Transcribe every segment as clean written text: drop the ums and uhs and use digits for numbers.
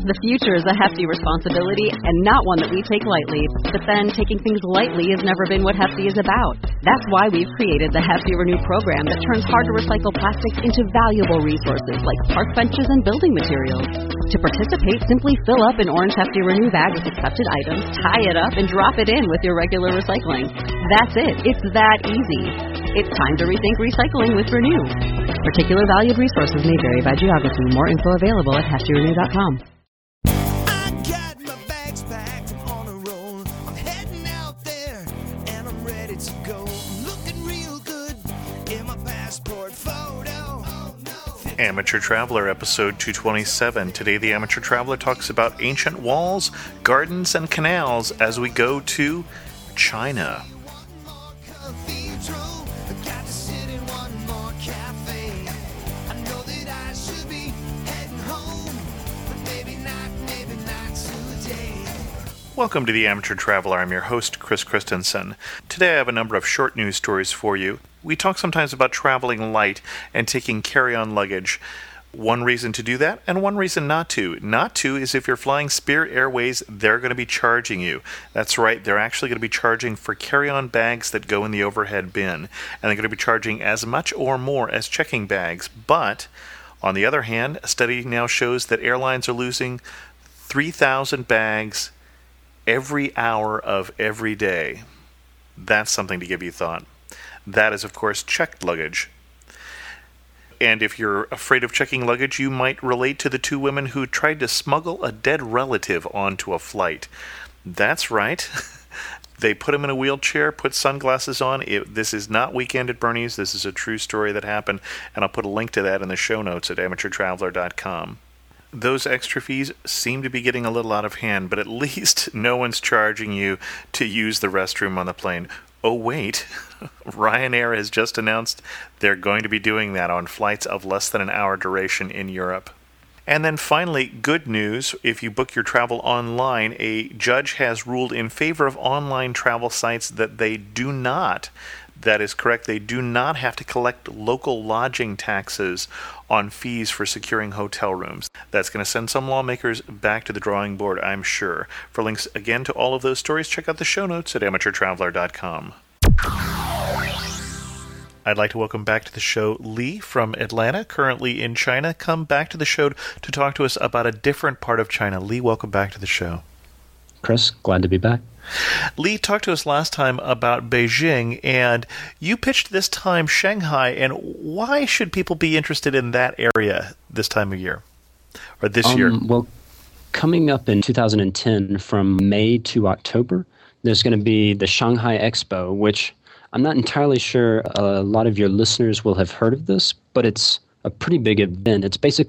The future is a hefty responsibility and not one that we take lightly. But then, taking things lightly has never been what Hefty is about. That's why we've created the Hefty Renew program that turns hard-to-recycle plastics into valuable resources like park benches and building materials. To participate, simply fill up an orange Hefty Renew bag with accepted items, tie it up, and drop it in with your regular recycling. That's it. It's that easy. It's time to rethink recycling with Renew. Particular valued resources may vary by geography. More info available at heftyrenew.com. Amateur Traveler, episode 227. Today, the Amateur Traveler talks about ancient walls, gardens, and canals as we go to China. Welcome to the Amateur Traveler. I'm your host, Chris Christensen. Today I have a number of short news stories for you. We talk sometimes about traveling light and taking carry-on luggage. One reason to do that, and one reason not to. Not to is if you're flying Spirit Airways, they're going to be charging you. That's right, they're actually going to be charging for carry-on bags that go in the overhead bin. And they're going to be charging as much or more as checking bags. But, on the other hand, a study now shows that airlines are losing 3,000 bags every hour of every day. That's something to give you thought. That is, of course, checked luggage. And if you're afraid of checking luggage, you might relate to the two women who tried to smuggle a dead relative onto a flight. That's right. They put him in a wheelchair, put sunglasses on. This is not Weekend at Bernie's. This is a true story that happened, and I'll put a link to that in the show notes at amateurtraveler.com. Those extra fees seem to be getting a little out of hand, but at least no one's charging you to use the restroom on the plane. Oh, wait. Ryanair has just announced they're going to be doing that on flights of less than an hour duration in Europe. And then finally, good news. If you book your travel online, a judge has ruled in favor of online travel sites that they do not. That is correct. They do not have to collect local lodging taxes on fees for securing hotel rooms. That's going to send some lawmakers back to the drawing board, I'm sure. For links, again, to all of those stories, check out the show notes at amateurtraveler.com. I'd like to welcome back to the show Lee from Atlanta, currently in China. Come back to the show to talk to us about a different part of China. Lee, welcome back to the show. Chris, glad to be back. Lee talked to us last time about Beijing, and you pitched this time Shanghai, and why should people be interested in that area this time of year, or this year? Well, coming up in 2010, from May to October, there's going to be the Shanghai Expo, which I'm not entirely sure a lot of your listeners will have heard of this, but it's a pretty big event.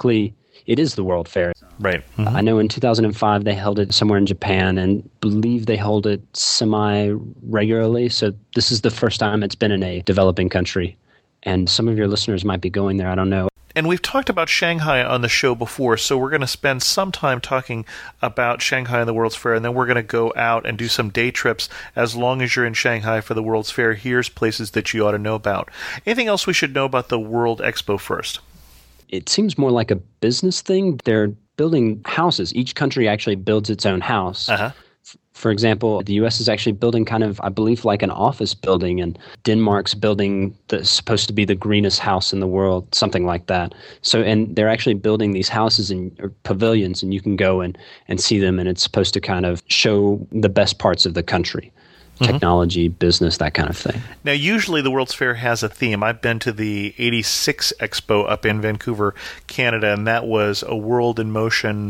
It is the World Fair. Right. Mm-hmm. I know in 2005 they held it somewhere in Japan, and believe they hold it semi-regularly. So this is the first time it's been in a developing country. And some of your listeners might be going there, I don't know. And we've talked about Shanghai on the show before, so we're going to spend some time talking about Shanghai and the World's Fair, and then we're going to go out and do some day trips. As long as you're in Shanghai for the World's Fair, here's places that you ought to know about. Anything else we should know about the World Expo first? It seems more like a business thing. They're building houses. Each country actually builds its own house. Uh-huh. For example, the U.S. is actually building kind of, I believe, like an office building, and Denmark's building that's supposed to be the greenest house in the world, something like that. So, and they're actually building these houses or pavilions, and you can go and see them, and it's supposed to kind of show the best parts of the country. Technology, business, that kind of thing. Now, usually the World's Fair has a theme. I've been to the 86 Expo up in Vancouver, Canada, and that was a world in motion,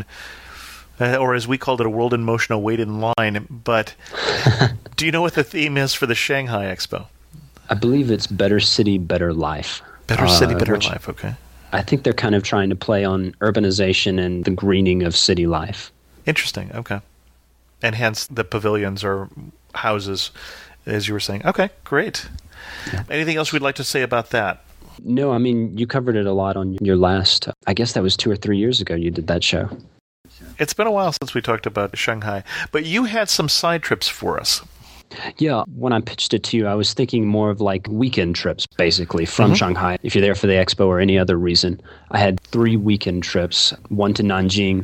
or as we called it, a world in motion, a wait in line. But do you know what the theme is for the Shanghai Expo? I believe it's Better City, Better Life. Better City, Better Life, okay. I think they're kind of trying to play on urbanization and the greening of city life. Interesting, okay. And hence the pavilions or houses, as you were saying. Okay, great. Yeah. Anything else we'd like to say about that? No, I mean, you covered it a lot on your last, I guess that was 2 or 3 years ago you did that show. It's been a while since we talked about Shanghai, but you had some side trips for us. Yeah, when I pitched it to you, I was thinking more of like weekend trips, basically, from Shanghai. If you're there for the expo or any other reason, I had 3 weekend trips, one to Nanjing,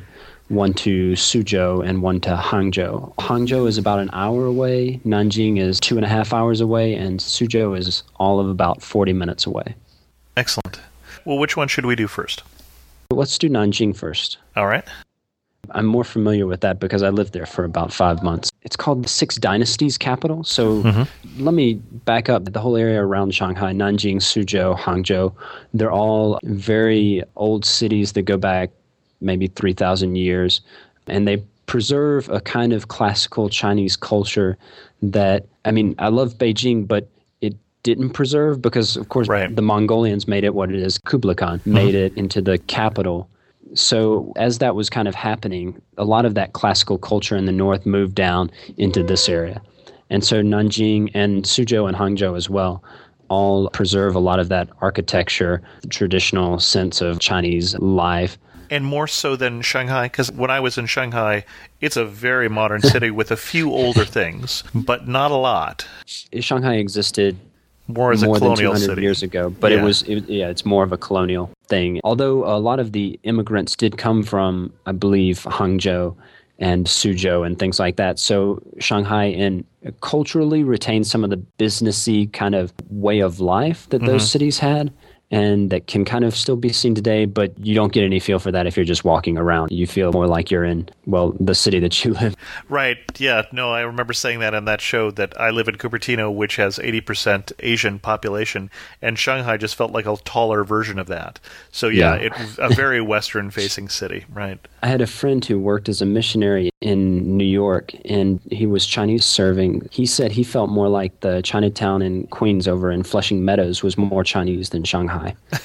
one to Suzhou and one to Hangzhou. Hangzhou is about an hour away, Nanjing is 2.5 hours away, and Suzhou is all of about 40 minutes away. Excellent. Well, which one should we do first? Let's do Nanjing first. All right. I'm more familiar with that because I lived there for about 5 months. It's called the Six Dynasties capital. So let me back up. The whole area around Shanghai, Nanjing, Suzhou, Hangzhou, they're all very old cities that go back maybe 3,000 years. And they preserve a kind of classical Chinese culture that, I mean, I love Beijing, but it didn't preserve because, of course, the Mongolians made it what it is. Kublai Khan made it into the capital. So as that was kind of happening, a lot of that classical culture in the north moved down into this area. And so Nanjing and Suzhou and Hangzhou as well all preserve a lot of that architecture, traditional sense of Chinese life. And more so than Shanghai, because when I was in Shanghai, it's a very modern city with a few older things, but not a lot. Shanghai existed more as a colonial than 200 city. years ago, but it's more of a colonial thing. Although a lot of the immigrants did come from, I believe, Hangzhou and Suzhou and things like that. So Shanghai culturally retained some of the businessy kind of way of life that those cities had, and that can kind of still be seen today, but you don't get any feel for that if you're just walking around. You feel more like you're in, well, the city that you live. Right, yeah. No, I remember saying that on that show that I live in Cupertino, which has 80% Asian population, and Shanghai just felt like a taller version of that. So yeah, it was a very Western-facing city, right. I had a friend who worked as a missionary in New York, and he was Chinese serving. He said he felt more like the Chinatown in Queens over in Flushing Meadows was more Chinese than Shanghai.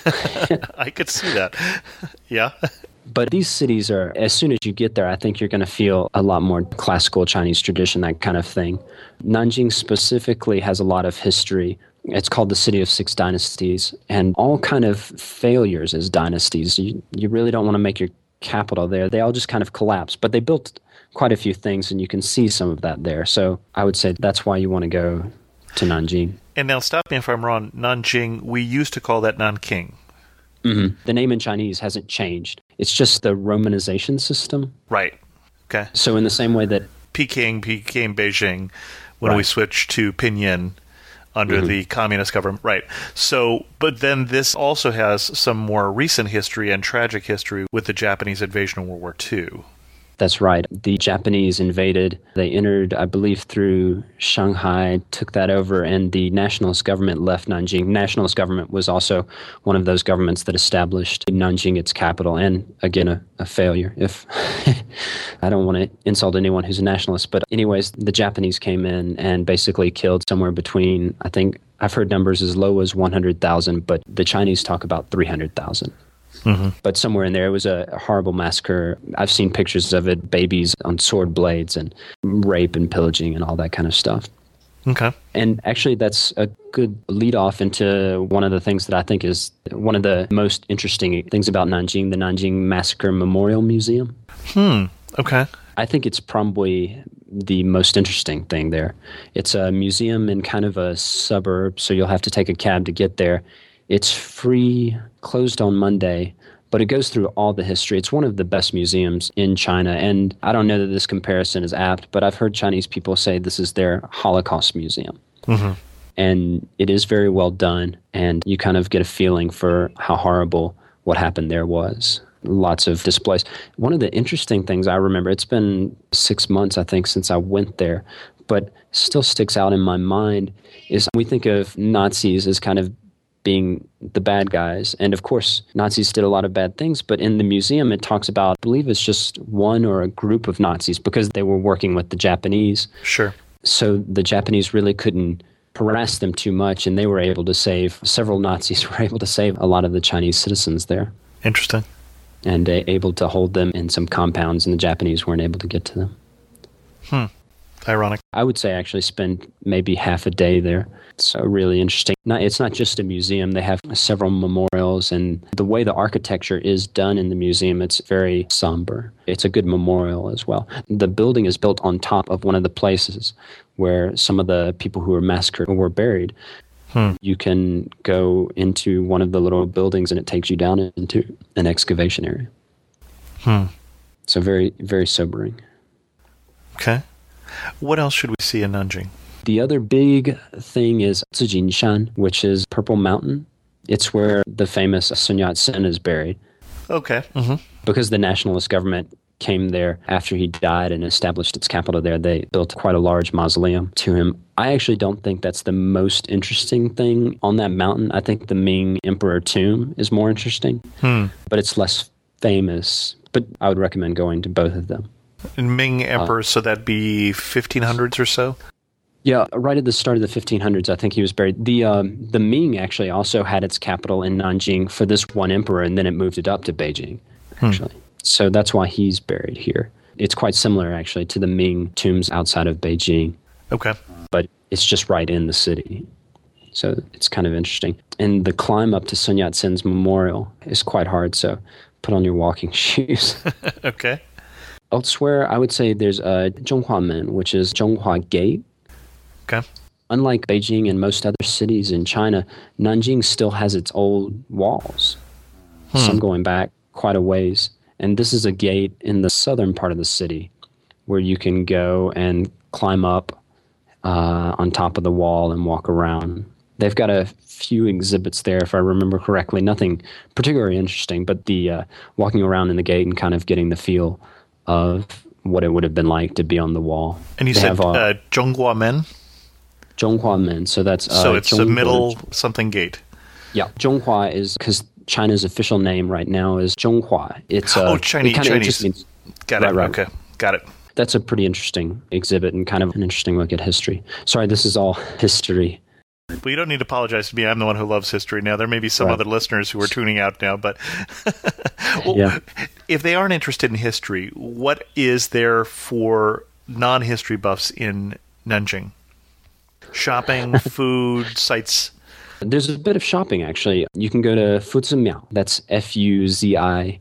I could see that. Yeah. But these cities are, as soon as you get there, I think you're going to feel a lot more classical Chinese tradition, that kind of thing. Nanjing specifically has a lot of history. It's called the City of Six Dynasties, and all kind of failures as dynasties. You really don't want to make your capital there. They all just kind of collapse, but they built quite a few things, and you can see some of that there. So I would say that's why you want to go to Nanjing. And now stop me if I'm wrong, Nanjing, we used to call that Nanking. The name in Chinese hasn't changed. It's just the romanization system. Right. Okay. So in the same way that Peking became Beijing when we switched to Pinyin under the communist government. Right. So, but then this also has some more recent history and tragic history with the Japanese invasion of World War II. That's right. The Japanese invaded. They entered, I believe, through Shanghai, took that over, and the nationalist government left Nanjing. Nationalist government was also one of those governments that established Nanjing its capital, and again, a failure. If I don't want to insult anyone who's a nationalist, but anyways, the Japanese came in and basically killed somewhere between, I think, I've heard numbers as low as 100,000, but the Chinese talk about 300,000. But somewhere in there, it was a horrible massacre. I've seen pictures of it, babies on sword blades and rape and pillaging and all that kind of stuff. Okay. And actually, that's a good lead off into one of the things that I think is one of the most interesting things about Nanjing, the Nanjing Massacre Memorial Museum. Okay. I think it's probably the most interesting thing there. It's a museum in kind of a suburb, so you'll have to take a cab to get there. It's free, closed on Monday, but it goes through all the history. It's one of the best museums in China, and I don't know that this comparison is apt, but I've heard Chinese people say this is their Holocaust museum. And it is very well done, and you kind of get a feeling for how horrible what happened there was. Lots of displays. One of the interesting things I remember, it's been 6 months, I think, since I went there, but still sticks out in my mind, is we think of Nazis as kind of being the bad guys. And of course, Nazis did a lot of bad things, but in the museum it talks about, I believe it's just one or a group of Nazis because they were working with the Japanese. Sure. So the Japanese really couldn't harass them too much, and they were able to save, several Nazis were able to save a lot of the Chinese citizens there. Interesting. And able to hold them in some compounds, and the Japanese weren't able to get to them. Ironic. I would say actually spend maybe half a day there. It's really interesting. It's not just a museum. They have several memorials, and the way the architecture is done in the museum, it's very somber. It's a good memorial as well. The building is built on top of one of the places where some of the people who were massacred were buried. You can go into one of the little buildings, and it takes you down into an excavation area. So very, very sobering. Okay. What else should we see in Nanjing? The other big thing is Zijinshan, which is Purple Mountain. It's where the famous Sun Yat-sen is buried. Okay. Mm-hmm. Because the nationalist government came there after he died and established its capital there, they built quite a large mausoleum to him. I actually don't think that's the most interesting thing on that mountain. I think the Ming Emperor tomb is more interesting, but it's less famous. But I would recommend going to both of them. And Ming Emperor, so that'd be 1500s or so? Yeah, right at the start of the 1500s, I think he was buried. The Ming actually also had its capital in Nanjing for this one emperor, and then it moved it up to Beijing, actually. So that's why he's buried here. It's quite similar, actually, to the Ming tombs outside of Beijing. Okay. But it's just right in the city. So it's kind of interesting. And the climb up to Sun Yat-sen's memorial is quite hard, so put on your walking shoes. Okay. Elsewhere, I would say there's Zhonghua Men, which is Zhonghua Gate. Okay. Unlike Beijing and most other cities in China, Nanjing still has its old walls, some going back quite a ways. And this is a gate in the southern part of the city where you can go and climb up on top of the wall and walk around. They've got a few exhibits there, if I remember correctly. Nothing particularly interesting, but the walking around in the gate and kind of getting the feel of what it would have been like to be on the wall. And you said Zhonghua Men? Zhonghua Men. So that's so it's the middle something gate. Yeah, Zhonghua is because China's official name right now is Zhonghua. It's Chinese. Means, got it. Right. Okay, got it. That's a pretty interesting exhibit and kind of an interesting look at history. Sorry, this is all history. Well, you don't need to apologize to me. I'm the one who loves history now. There may be some other listeners who are tuning out now, but if they aren't interested in history, what is there for non-history buffs in Nanjing? Shopping, food, sites? There's a bit of shopping, actually. You can go to Fuzimiao. That's Fuzimiao.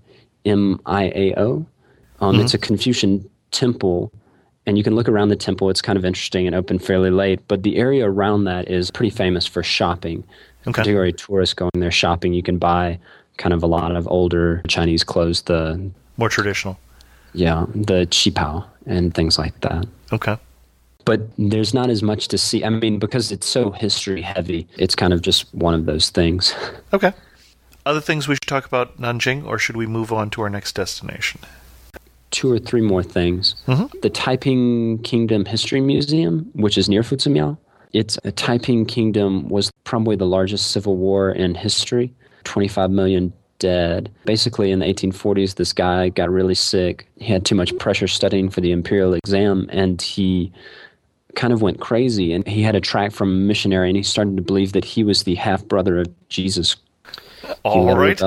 It's a Confucian temple, and you can look around the temple. It's kind of interesting and open fairly late, but the area around that is pretty famous for shopping. Particularly tourists going there shopping. You can buy kind of a lot of older Chinese clothes, the more traditional. Yeah, the qipao and things like that. Okay. But there's not as much to see. I mean, because it's so history heavy, it's kind of just one of those things. Okay. Other things we should talk about Nanjing, or should we move on to our next destination? 2 or 3 more things. The Taiping Kingdom History Museum, which is near Fuzimiao. It's a Taiping Kingdom was probably the largest civil war in history. 25 million dead. Basically, in the 1840s, this guy got really sick. He had too much pressure studying for the imperial exam, and he kind of went crazy. And he had a tract from a missionary, and he started to believe that he was the half-brother of Jesus. All right.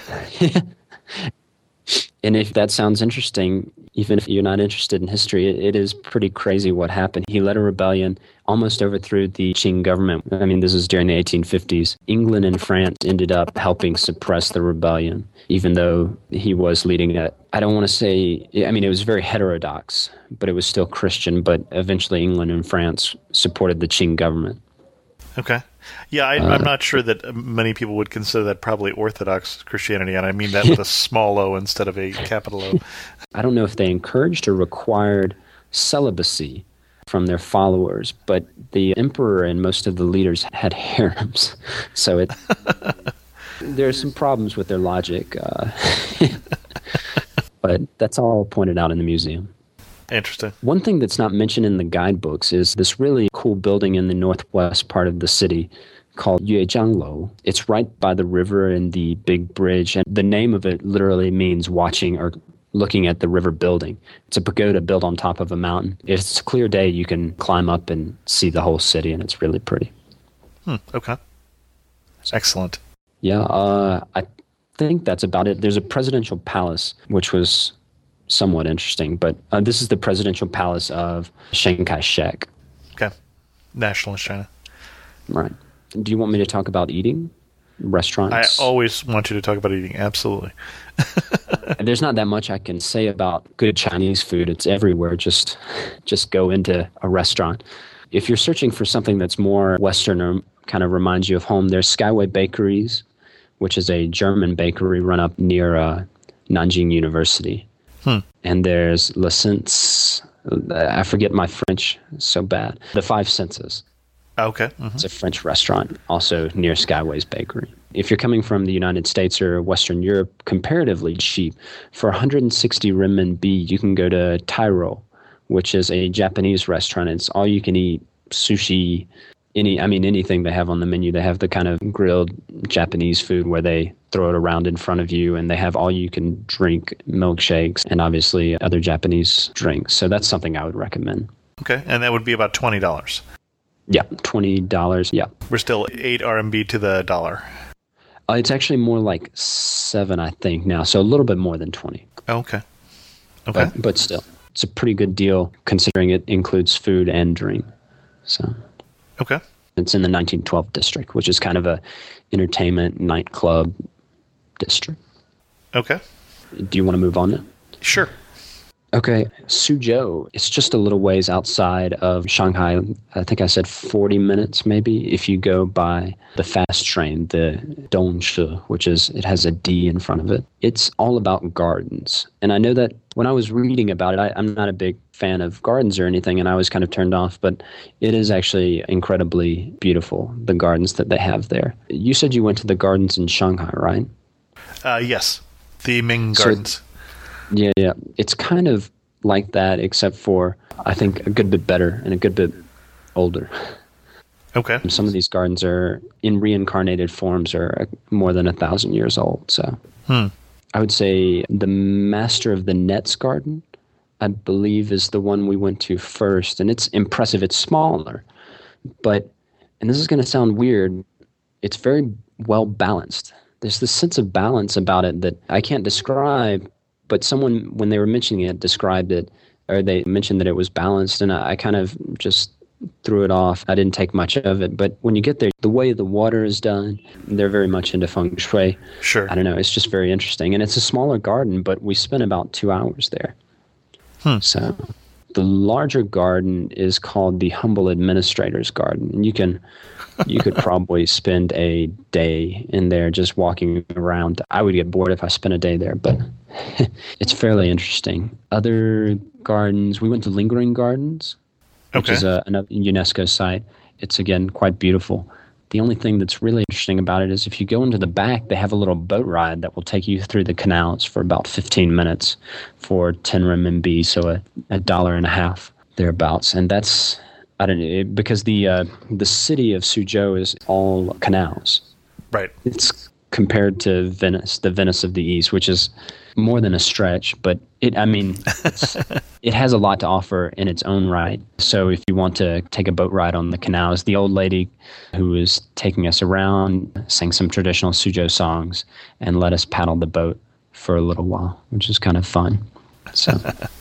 And if that sounds interesting, even if you're not interested in history, it is pretty crazy what happened. He led a rebellion, almost overthrew the Qing government. I mean, this is during the 1850s. England and France ended up helping suppress the rebellion, even though he was leading it. I don't want to say, I mean, it was very heterodox, but it was still Christian. But eventually England and France supported the Qing government. Okay. Yeah, I'm not sure that many people would consider that probably Orthodox Christianity, and I mean that with a small o instead of a capital O. I don't know if they encouraged or required celibacy from their followers, but the emperor and most of the leaders had harems. So there are some problems with their logic, but that's all pointed out in the museum. Interesting. One thing that's not mentioned in the guidebooks is this really cool building in the northwest part of the city called Yuejianglou. It's right by the river and the big bridge, and the name of it literally means watching or looking at the river building. It's a pagoda built on top of a mountain. If it's a clear day, you can climb up and see the whole city, and it's really pretty. Okay. Excellent. Yeah, I think that's about it. There's a presidential palace, which was somewhat interesting, but this is the presidential palace of Chiang Kai-shek. Okay. Nationalist China. Right. Do you want me to talk about eating? Restaurants? I always want you to talk about eating, absolutely. There's not that much I can say about good Chinese food. It's everywhere. Just go into a restaurant. If you're searching for something that's more Western or kind of reminds you of home, there's Skyway Bakeries, which is a German bakery run up near Nanjing University. And there's Le Sens. I forget my French so bad. The Five Senses. Okay. It's a French restaurant, also near Skyways Bakery. If you're coming from the United States or Western Europe, comparatively cheap. For 160 renminbi, you can go to Tyrol, which is a Japanese restaurant. It's all you can eat sushi, anything they have on the menu. They have the kind of grilled Japanese food where they throw it around in front of you, and they have all you can drink milkshakes and obviously other Japanese drinks. So that's something I would recommend. Okay, and that would be about $20. Yeah, $20. Yeah. We're still 8 RMB to the dollar. It's actually more like 7, I think, now. So a little bit more than 20. Okay. But still, it's a pretty good deal considering it includes food and drink. So. Okay. It's in the 1912 district, which is kind of a entertainment nightclub district. Okay. Do you want to move on now? Sure. Okay, Suzhou, it's just a little ways outside of Shanghai. I think I said 40 minutes maybe if you go by the fast train, the Dongshi, it has a D in front of it. It's all about gardens. And I know that when I was reading about it, I'm not a big fan of gardens or anything, and I was kind of turned off, but it is actually incredibly beautiful, the gardens that they have there. You said you went to the gardens in Shanghai, right? Yes, the Ming Gardens. Yeah. It's kind of like that, except for, I think, a good bit better and a good bit older. Okay. Some of these gardens are, in reincarnated forms, are more than 1,000 years old. So I would say the Master of the Nets Garden, I believe, is the one we went to first. And it's impressive. It's smaller. But, and this is going to sound weird, it's very well balanced. There's this sense of balance about it that I can't describe. But someone, when they were mentioning it, described it, or they mentioned that it was balanced, and I kind of just threw it off. I didn't take much of it. But when you get there, the way the water is done, they're very much into feng shui. Sure. I don't know. It's just very interesting. And it's a smaller garden, but we spent about 2 hours there. So the larger garden is called the Humble Administrator's Garden. And you could probably spend a day in there just walking around. I would get bored if I spent a day there, but it's fairly interesting. Other gardens, we went to Lingering Gardens, which is another UNESCO site. It's, again, quite beautiful. The only thing that's really interesting about it is if you go into the back, they have a little boat ride that will take you through the canals for about 15 minutes for 10 renminbi, so $1.50 thereabouts. And that's, I don't know, because the city of Suzhou is all canals. Right. It's compared to Venice, the Venice of the East, which is more than a stretch, but it has a lot to offer in its own right. So if you want to take a boat ride on the canals, the old lady who was taking us around sang some traditional Suzhou songs and let us paddle the boat for a little while, which is kind of fun. So,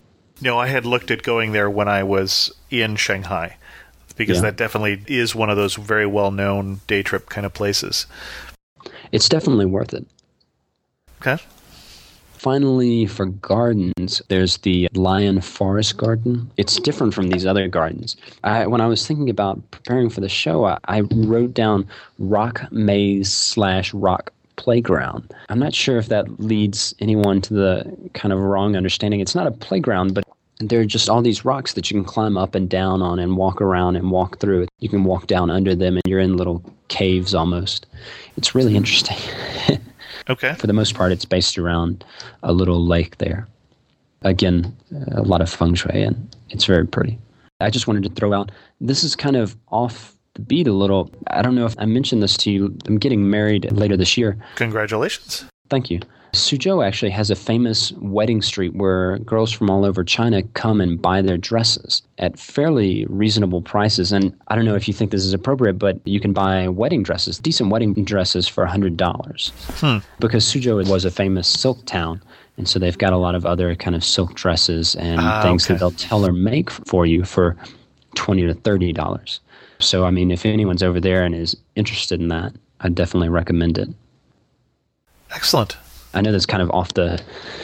I had looked at going there when I was in Shanghai, because that definitely is one of those very well-known day trip kind of places. It's definitely worth it. Okay. Finally, for gardens, there's the Lion Forest Garden. It's different from these other gardens. When I was thinking about preparing for the show, I wrote down rock maze / rock playground. I'm not sure if that leads anyone to the kind of wrong understanding. It's not a playground, but there are just all these rocks that you can climb up and down on and walk around and walk through. You can walk down under them, and you're in little caves almost. It's really interesting. Okay. For the most part, it's based around a little lake there. Again, a lot of feng shui, and it's very pretty. I just wanted to throw out, this is kind of off the beat a little. I don't know if I mentioned this to you. I'm getting married later this year. Congratulations. Thank you. Suzhou actually has a famous wedding street where girls from all over China come and buy their dresses at fairly reasonable prices. And I don't know if you think this is appropriate, but you can buy wedding dresses, decent wedding dresses for $100. Because Suzhou was a famous silk town. And so they've got a lot of other kind of silk dresses and things that they'll tailor make for you for $20 to $30. So, I mean, if anyone's over there and is interested in that, I'd definitely recommend it. Excellent. I know that's kind of off the...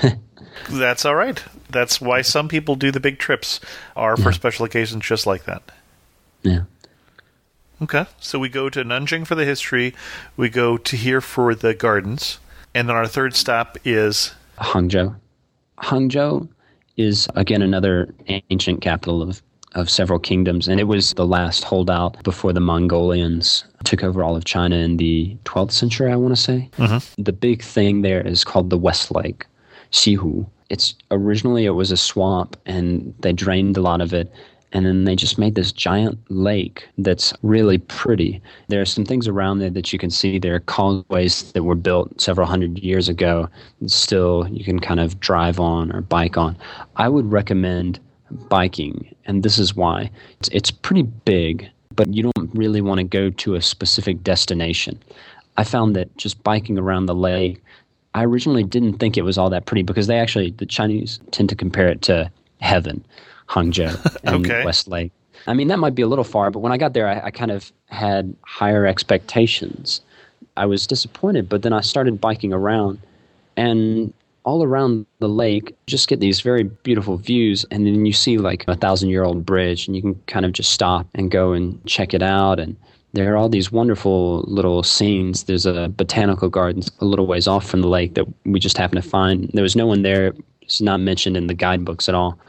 That's all right. That's why some people do the big trips, are for special occasions just like that. Yeah. Okay. So we go to Nanjing for the history. We go to here for the gardens. And then our third stop is... Hangzhou. Hangzhou, is, again, another ancient capital of several kingdoms, and it was the last holdout before the Mongolians took over all of China in the 12th century, I want to say. Mm-hmm. The big thing there is called the West Lake, Xihu. Originally it was a swamp, and they drained a lot of it, and then they just made this giant lake that's really pretty. There are some things around there that you can see. There are causeways that were built several hundred years ago. Still, you can kind of drive on or bike on. I would recommend biking, and this is why. It's pretty big, but you don't really want to go to a specific destination. I found that just biking around the lake, I originally didn't think it was all that pretty because the Chinese tend to compare it to heaven, Hangzhou and Okay. West Lake. I mean, that might be a little far, but when I got there, I kind of had higher expectations. I was disappointed, but then I started biking around, and all around the lake, just get these very beautiful views, and then you see like a 1,000-year-old bridge, and you can kind of just stop and go and check it out, and there are all these wonderful little scenes. There's a botanical garden a little ways off from the lake that we just happened to find. There was no one there. It's not mentioned in the guidebooks at all.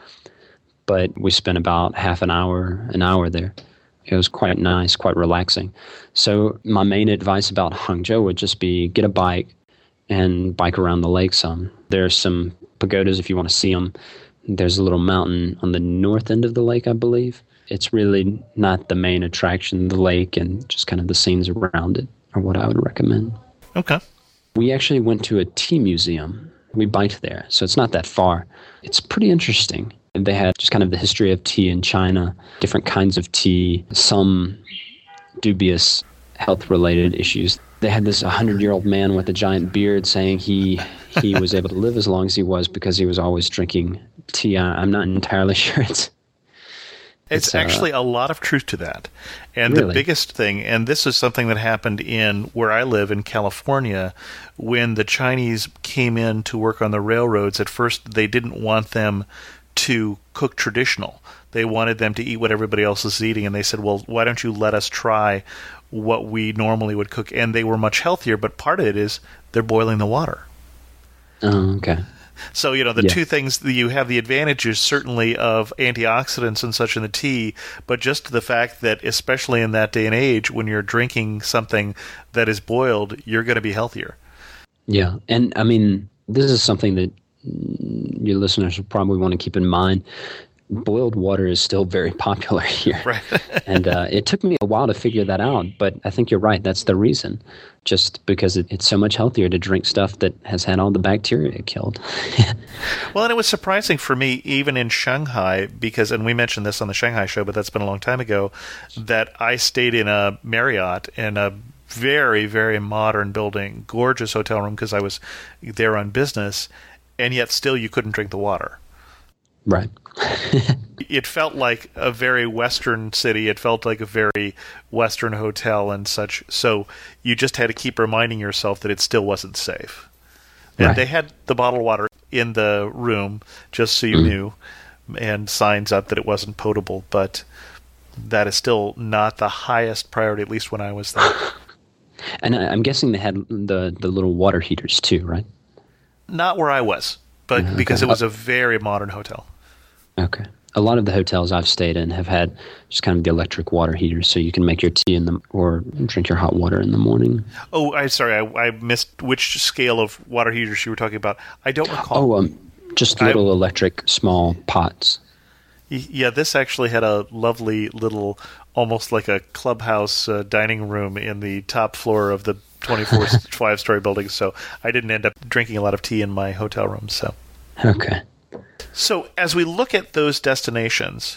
But we spent about half an hour there. It was quite nice, quite relaxing. So my main advice about Hangzhou would just be get a bike and bike around the lake some. There's some pagodas if you want to see them. There's a little mountain on the north end of the lake, I believe. It's really not the main attraction, the lake, and just kind of the scenes around it are what I would recommend. Okay. We actually went to a tea museum. We biked there, so it's not that far. It's pretty interesting. They had just kind of the history of tea in China, different kinds of tea, some dubious health-related issues. They had this 100-year-old man with a giant beard saying he was able to live as long as he was because he was always drinking tea. I'm not entirely sure It's actually a lot of truth to that. And really? The biggest thing, and this is something that happened in where I live in California, when the Chinese came in to work on the railroads, at first they didn't want them to cook traditional. They wanted them to eat what everybody else is eating, and they said, well, why don't you let us try what we normally would cook? And they were much healthier, but part of it is they're boiling the water. Oh, okay. So, two things, you have the advantages certainly of antioxidants and such in the tea, but just the fact that, especially in that day and age, when you're drinking something that is boiled, you're going to be healthier. Yeah, and I mean, this is something that your listeners will probably want to keep in mind. Boiled water is still very popular here. Right. And it took me a while to figure that out, but I think you're right. That's the reason. Just because it's so much healthier to drink stuff that has had all the bacteria killed. Well, and it was surprising for me, even in Shanghai, because, and we mentioned this on the Shanghai show, but that's been a long time ago, that I stayed in a Marriott in a very, very modern building, gorgeous hotel room, because I was there on business, and yet still you couldn't drink the water. Right. It felt like a very Western city. It felt like a very Western hotel and such. So you just had to keep reminding yourself that it still wasn't safe. And Right. They had the bottled water in the room, just so you knew, and signs up that it wasn't potable. But that is still not the highest priority, at least when I was there. And I'm guessing they had the little water heaters too, right? Not where I was, but because it was a very modern hotel. Okay. A lot of the hotels I've stayed in have had just kind of the electric water heaters, so you can make your tea or drink your hot water in the morning. Oh, I'm sorry. I missed which scale of water heaters you were talking about. I don't recall. Oh, just little electric small pots. Yeah, this actually had a lovely little, almost like a clubhouse dining room in the top floor of the 25-story building, so I didn't end up drinking a lot of tea in my hotel room. Okay. So as we look at those destinations,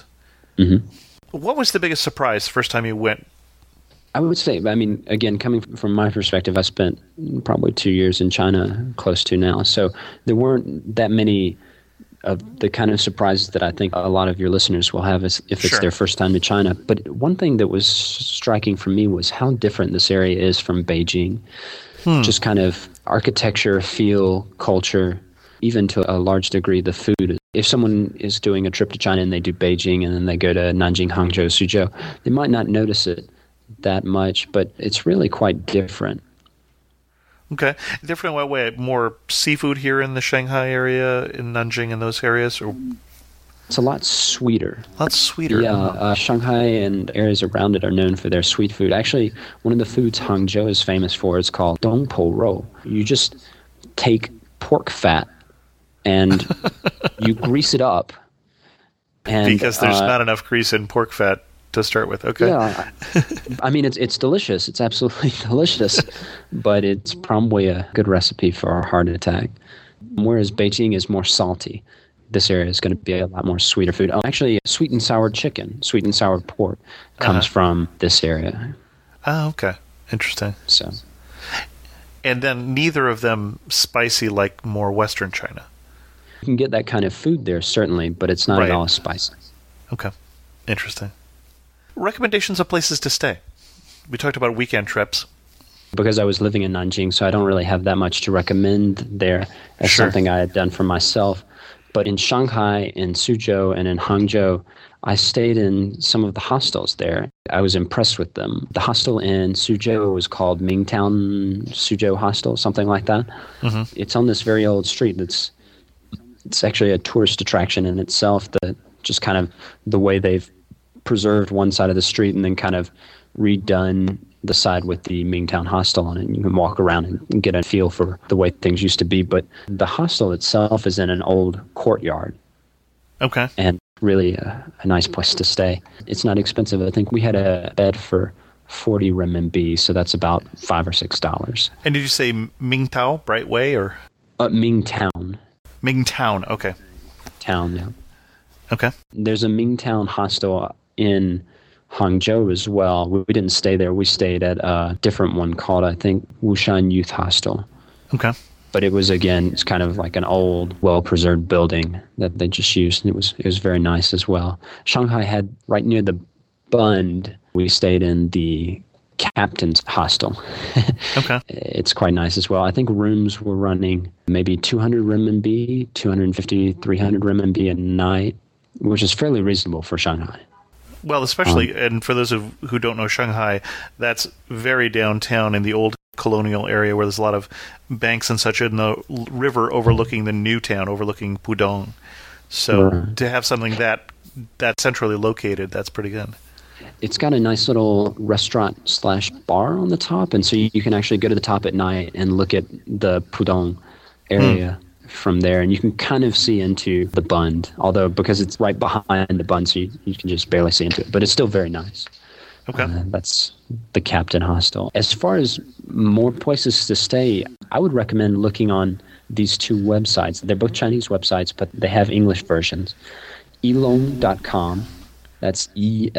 what was the biggest surprise the first time you went? I would say, I mean, again, coming from my perspective, I spent probably 2 years in China, close to now, so there weren't that many of the kind of surprises that I think a lot of your listeners will have if it's their first time to China. But one thing that was striking for me was how different this area is from Beijing. Just kind of architecture, feel, culture, even to a large degree the food. If someone is doing a trip to China and they do Beijing and then they go to Nanjing, Hangzhou, Suzhou, they might not notice it that much, but it's really quite different. Okay. Different in what way? More seafood here in the Shanghai area, in Nanjing and those areas? Or It's a lot sweeter. a lot sweeter. Yeah, Shanghai and areas around it are known for their sweet food. Actually, one of the foods Hangzhou is famous for is called dongpo rou. You just take pork fat and you grease it up. And, because there's not enough grease in pork fat to start with. Okay. Yeah, I mean, it's delicious. It's absolutely delicious, but it's probably a good recipe for a heart attack. Whereas Beijing is more salty. This area is going to be a lot more sweeter food. Actually, sweet and sour chicken, sweet and sour pork comes from this area. Oh, okay. Interesting. So, And then neither of them spicy like more Western China. you can get that kind of food there, certainly, but it's not Right. at all spicy. Okay. Interesting. Recommendations of places to stay. We talked about weekend trips. Because I was living in Nanjing, so I don't really have that much to recommend there as Sure. something I had done for myself. But in Shanghai, in Suzhou, and in Hangzhou, I stayed in some of the hostels there. I was impressed with them. The hostel in Suzhou was called Mingtown Suzhou Hostel, something like that. Mm-hmm. It's on this very old street it's actually a tourist attraction in itself, that just kind of the way they've preserved one side of the street and then kind of redone the side with the Mingtown Hostel on it. You can walk around and get a feel for the way things used to be. But the hostel itself is in an old courtyard Okay. and really a nice place to stay. It's not expensive. I think we had a bed for 40 renminbi, so that's about $5 or $6. And did you say Mingtao, Brightway, or Mingtown. Mingtown? Okay. Town, yeah. Okay. There's a Mingtown hostel in Hangzhou as well. We didn't stay there. We stayed at a different one called, I think, Wushan Youth Hostel. Okay. But it was, again, it's kind of like an old, well-preserved building that they just used. And it was very nice as well. Shanghai had, right near the Bund, we stayed in the Captain's Hostel. Okay. It's quite nice as well. I think rooms were running maybe 200 renminbi, 250, 300 renminbi a night, which is fairly reasonable for Shanghai. Well, especially, and for those who don't know Shanghai, that's very downtown in the old colonial area where there's a lot of banks and such, in the river overlooking the new town, overlooking Pudong. So to have something that centrally located, that's pretty good. It's got a nice little restaurant/bar on the top, and so you can actually go to the top at night and look at the Pudong area from there, and you can kind of see into the Bund, although because it's right behind the Bund, so you can just barely see into it, but it's still very nice. Okay. That's the Captain Hostel. As far as more places to stay, I would recommend looking on these two websites. They're both Chinese websites, but they have English versions. Elong.com, that's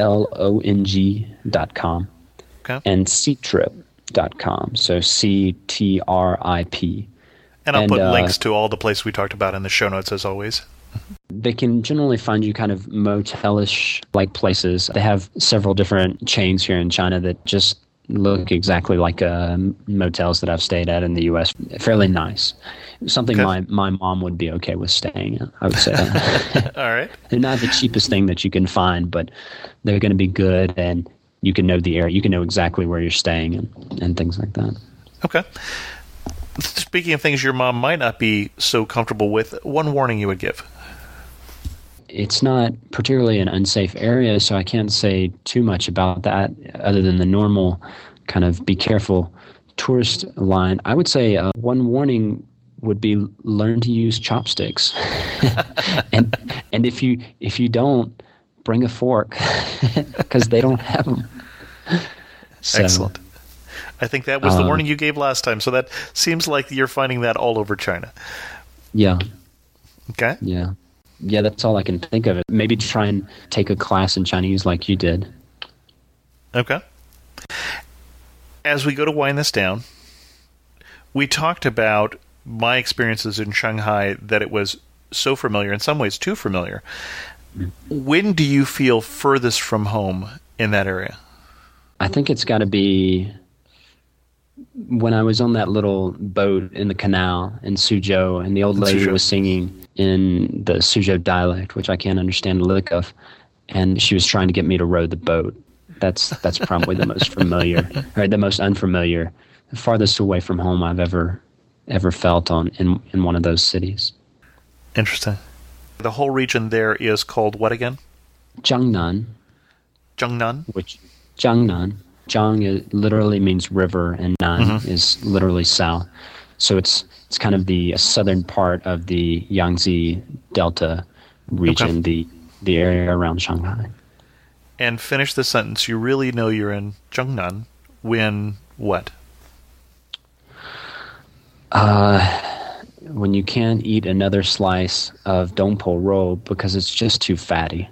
ELONG.com, Okay. and Ctrip.com, so CTRIP. And I'll put links to all the places we talked about in the show notes, as always. They can generally find you kind of motelish like places. They have several different chains here in China that just look exactly like motels that I've stayed at in the U.S. Fairly nice. Something Okay. my mom would be okay with staying in, I would say. All right. They're not the cheapest thing that you can find, but they're going to be good, and you can know the area. You can know exactly where you're staying and things like that. Okay. Speaking of things your mom might not be so comfortable with, one warning you would give. It's not particularly an unsafe area, so I can't say too much about that other than the normal kind of be careful tourist line. I would say one warning would be learn to use chopsticks. and if you don't, bring a fork because they don't have them. So, Excellent. I think that was the warning you gave last time, so that seems like you're finding that all over China. Yeah. Okay? Yeah. Yeah, that's all I can think of. Maybe try and take a class in Chinese like you did. Okay. As we go to wind this down, we talked about my experiences in Shanghai, that it was so familiar, in some ways too familiar. When do you feel furthest from home in that area? I think it's got to be when I was on that little boat in the canal in Suzhou, and the old lady Suzhou. was singing in the Suzhou dialect, which I can't understand a lick of, and she was trying to get me to row the boat. That's probably the most familiar, or the most unfamiliar farthest away from home I've ever felt in one of those cities. Interesting. The whole region there is called what again? Jiangnan. Jiangnan? Which Jiangnan. Jiang literally means river, and Nan is literally south. So it's kind of the southern part of the Yangtze Delta region, the area around Shanghai. And finish the sentence. You really know you're in Jiangnan when what? When you can't eat another slice of Dongpo roll because it's just too fatty.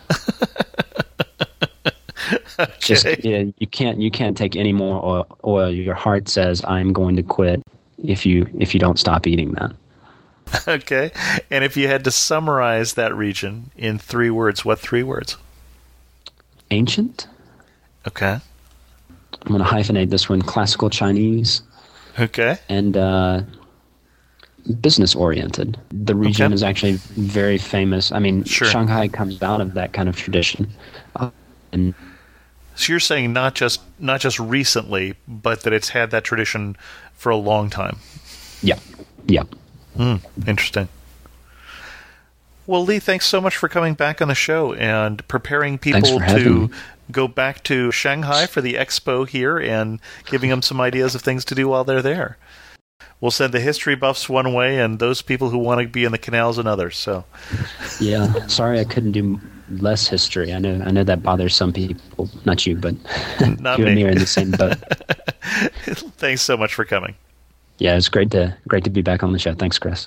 Okay. You can't take any more oil. Your heart says, I'm going to quit if you don't stop eating that. Okay. And if you had to summarize that region in 3 words, what 3 words? Ancient. Okay. I'm going to hyphenate this one. Classical Chinese. Okay. And business oriented. The region is actually very famous. I mean, sure. Shanghai comes out of that kind of tradition. And so you're saying not just recently, but that it's had that tradition for a long time. Yeah. Interesting. Well, Lee, thanks so much for coming back on the show and preparing people to go back to Shanghai for the expo here and giving them some ideas of things to do while they're there. We'll send the history buffs one way and those people who want to be in the canals another. So, yeah, sorry I couldn't do less history. I know that bothers some people, not you, but not you me. and me are in the same boat. Thanks so much for coming. Yeah, it's great to be back on the show. Thanks, Chris.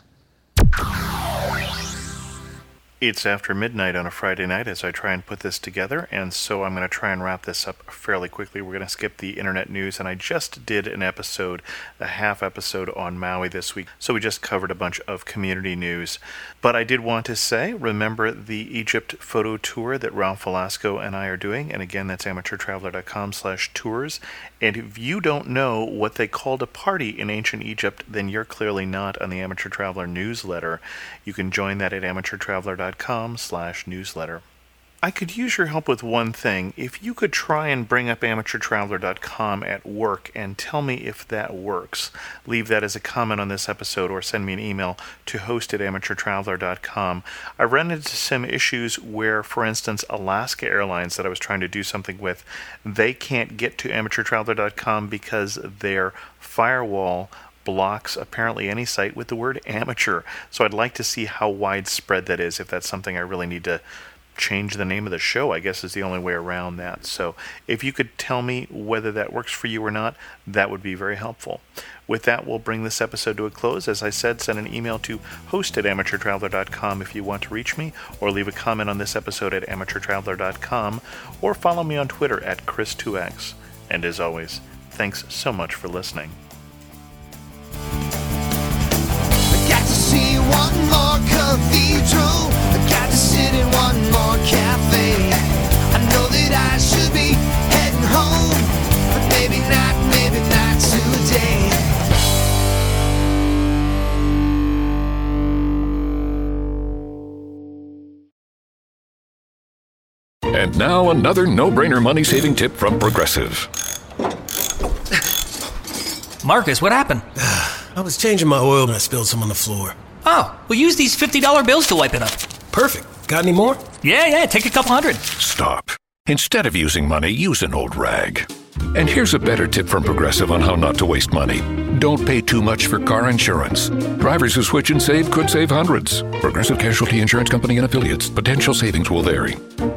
It's after midnight on a Friday night as I try and put this together, and so I'm going to try and wrap this up fairly quickly. We're going to skip the internet news, and I just did a half episode on Maui this week, so we just covered a bunch of community news. But I did want to say, remember the Egypt photo tour that Ralph Velasco and I are doing, and again, that's amateurtraveler.com/tours. And if you don't know what they called a party in ancient Egypt, then you're clearly not on the Amateur Traveler newsletter. You can join that at amateurtraveler.com/newsletter. I could use your help with one thing. If you could try and bring up amateurtraveler.com at work and tell me if that works. Leave that as a comment on this episode or send me an email to host@amateurtraveler.com. I ran into some issues where, for instance, Alaska Airlines that I was trying to do something with, they can't get to amateurtraveler.com because their firewall blocks apparently any site with the word amateur. So I'd like to see how widespread that is, if that's something I really need to change the name of the show, I guess, is the only way around that. So if you could tell me whether that works for you or not, that would be very helpful. With that, we'll bring this episode to a close. As I said, send an email to host@amateurtraveler.com if you want to reach me, or leave a comment on this episode at amateurtraveler.com, or follow me on Twitter at Chris2X. And as always, thanks so much for listening. I got to see one more cathedral. I got to sit in one more cafe. I know that I should be heading home, but maybe not today. And now another no-brainer money-saving tip from Progressive. Marcus, what happened? I was changing my oil and I spilled some on the floor. Oh, well, use these $50 bills to wipe it up. Perfect. Got any more? Yeah, take a couple hundred. Stop. Instead of using money, use an old rag. And here's a better tip from Progressive on how not to waste money. Don't pay too much for car insurance. Drivers who switch and save could save hundreds. Progressive Casualty Insurance Company and Affiliates. Potential savings will vary.